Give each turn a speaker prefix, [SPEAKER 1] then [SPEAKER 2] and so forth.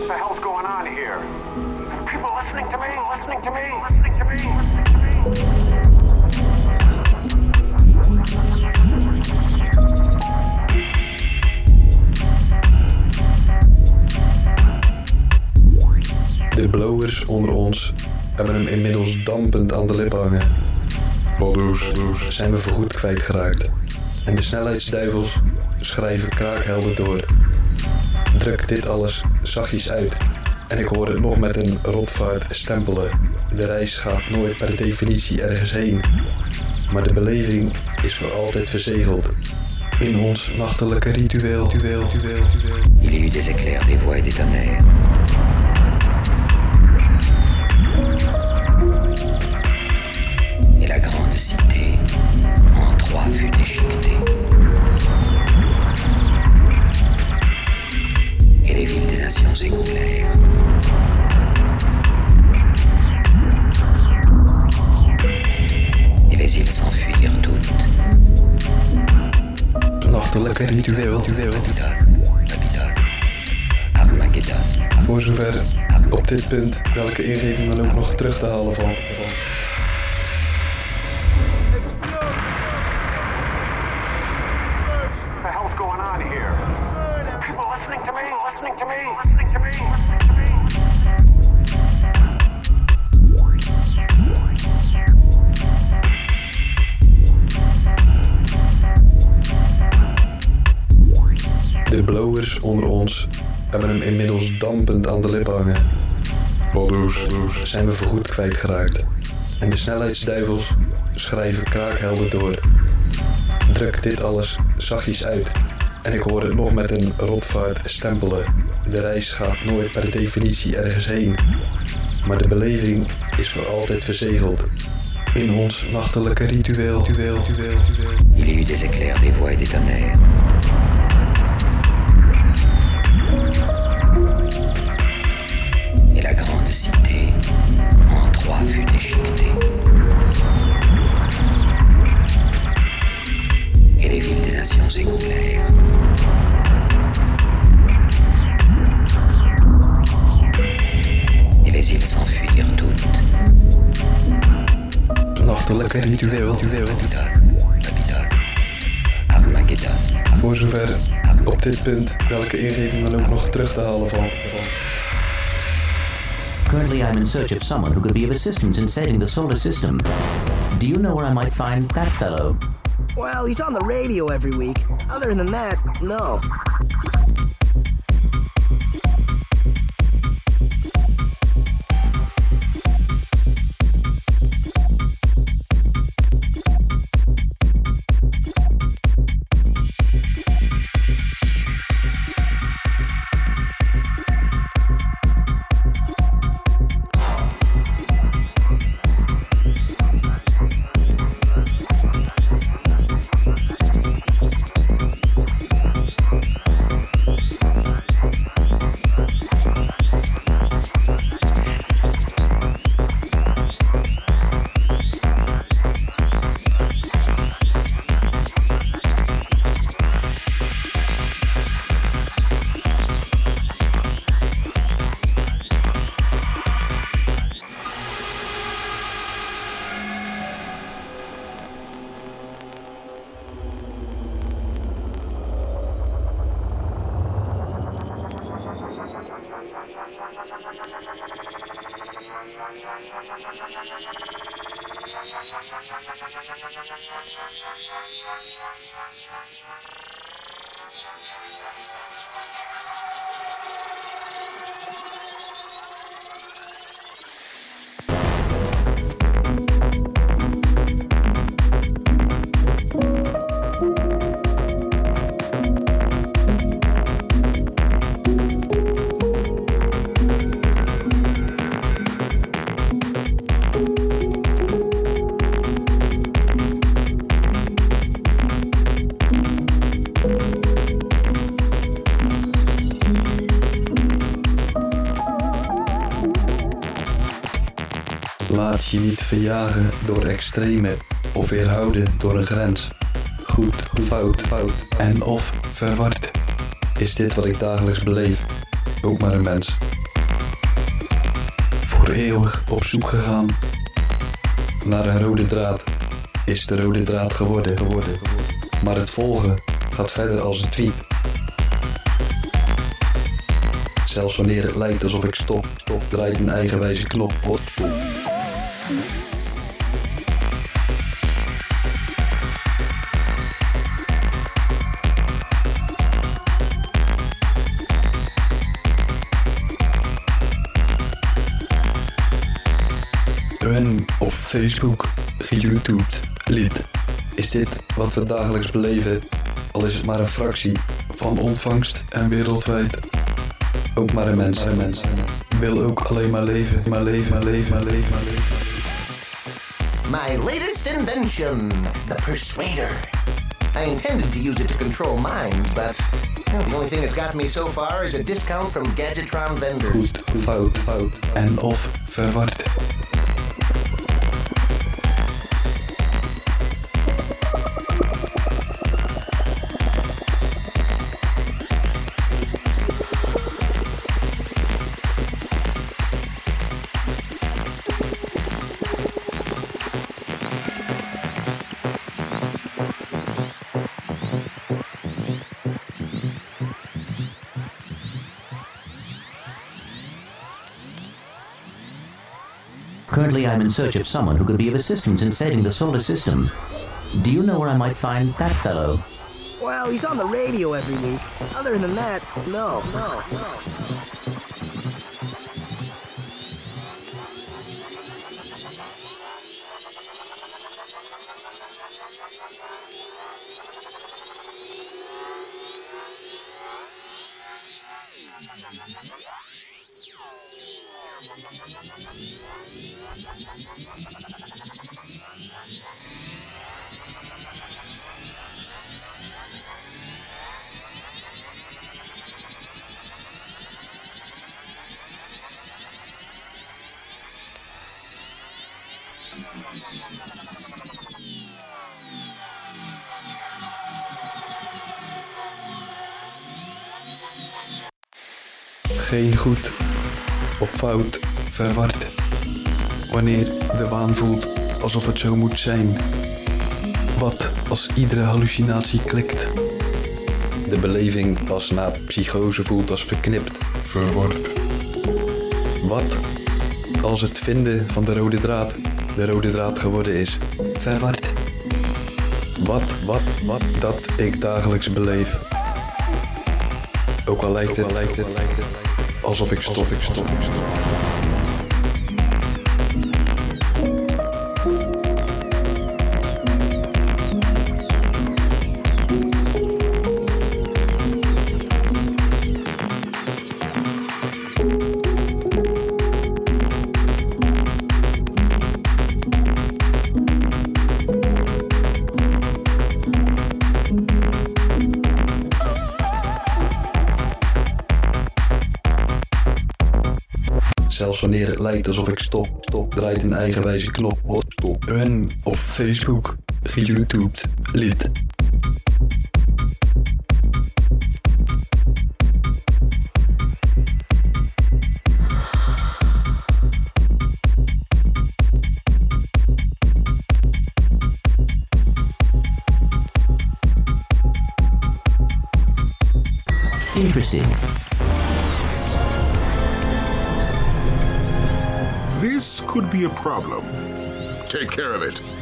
[SPEAKER 1] the hell's going on here? People listening to me? Listening to me? Listening to me? Listening to me?
[SPEAKER 2] De blowers onder ons hebben hem inmiddels dampend aan de lip hangen. Balloes zijn we voorgoed kwijtgeraakt. En de snelheidsduivels schrijven kraakhelder door. Druk dit alles zachtjes uit. En ik hoor het nog met een rotvaart stempelen. De reis gaat nooit per definitie ergens heen. Maar de beleving is voor altijd verzegeld. In ons nachtelijke ritueel.
[SPEAKER 3] Il y a eu des éclairs, des voix et des tonnerres. Et la grande cité en trois fut déchiquetée. Et les villes des nations s'écoulèrent. Et les îles s'enfuirent toutes.
[SPEAKER 2] Nachtelijke ritueel.
[SPEAKER 3] Babylone, Armageddon.
[SPEAKER 2] Voor zover op dit punt welke ingeving dan ook nog terug te halen valt.
[SPEAKER 1] What the hell's going on here? People listening to me? Listening to me? Listening to me? Listening to me?
[SPEAKER 2] De blowers onder ons hebben hem inmiddels dampend aan de lip hangen. Balloes zijn we voorgoed kwijtgeraakt. En de snelheidsduivels schrijven kraakhelder door. Druk dit alles zachtjes uit. En ik hoor het nog met een rotvaart stempelen. De reis gaat nooit per definitie ergens heen. Maar de beleving is voor altijd verzegeld. In ons nachtelijke ritueel.
[SPEAKER 3] Il y a eu des éclairs, des voix et des tonnerres. Et la grande cité en trois fut déchiquetée. Et les villes des nations s'écoulèrent. Et les îles s'enfuirent toutes.
[SPEAKER 2] Nachtelijke ritueel.
[SPEAKER 3] Babylone, Armageddon.
[SPEAKER 2] Voor zover op dit punt welke ingeving dan ook nog terug te halen valt.
[SPEAKER 4] Currently, I'm in search of someone who could be of assistance in saving the solar system. Do you know where I might find that fellow?
[SPEAKER 5] Well, he's on the radio every week. Other than that, no.
[SPEAKER 2] Laat je niet verjagen door extreme of weerhouden door een grens. Goed, fout en of verward. Is dit wat ik dagelijks beleef? Ook maar een mens. voor eeuwig op zoek gegaan naar een rode draad. Is de rode draad geworden. Maar het volgen gaat verder als een tweet. Zelfs wanneer het lijkt alsof ik stop, draait een eigenwijze knop. Een op Facebook geYouTubed lied. Is dit wat we dagelijks beleven, al is het maar een fractie van ontvangst en wereldwijd. Ook maar een mens. Wil ook alleen maar leven.
[SPEAKER 6] My latest invention, the Persuader. I intended to use it to control minds, but the only thing it's got me so far is a discount from Gadgetron vendors.
[SPEAKER 2] Goed, fout en of verward.
[SPEAKER 4] Currently, I'm in search of someone who could be of assistance in saving the solar system. Do you know where I might find that fellow?
[SPEAKER 5] Well, he's on the radio every week. Other than that, no.
[SPEAKER 2] Geen goed of fout verward. Wanneer de waan voelt alsof het zo moet zijn. Wat als iedere hallucinatie klikt. De beleving pas na psychose voelt als verknipt. Verward. Wat als het vinden van de rode draad geworden is. Verward. Wat dat ik dagelijks beleef. Ook al lijkt het alsof ik stop. Zelfs wanneer het lijkt alsof ik stop, draait een eigenwijze knop. Een op Facebook geYouTubed lied.
[SPEAKER 4] Interesting.
[SPEAKER 7] This could be a problem. Take care of it.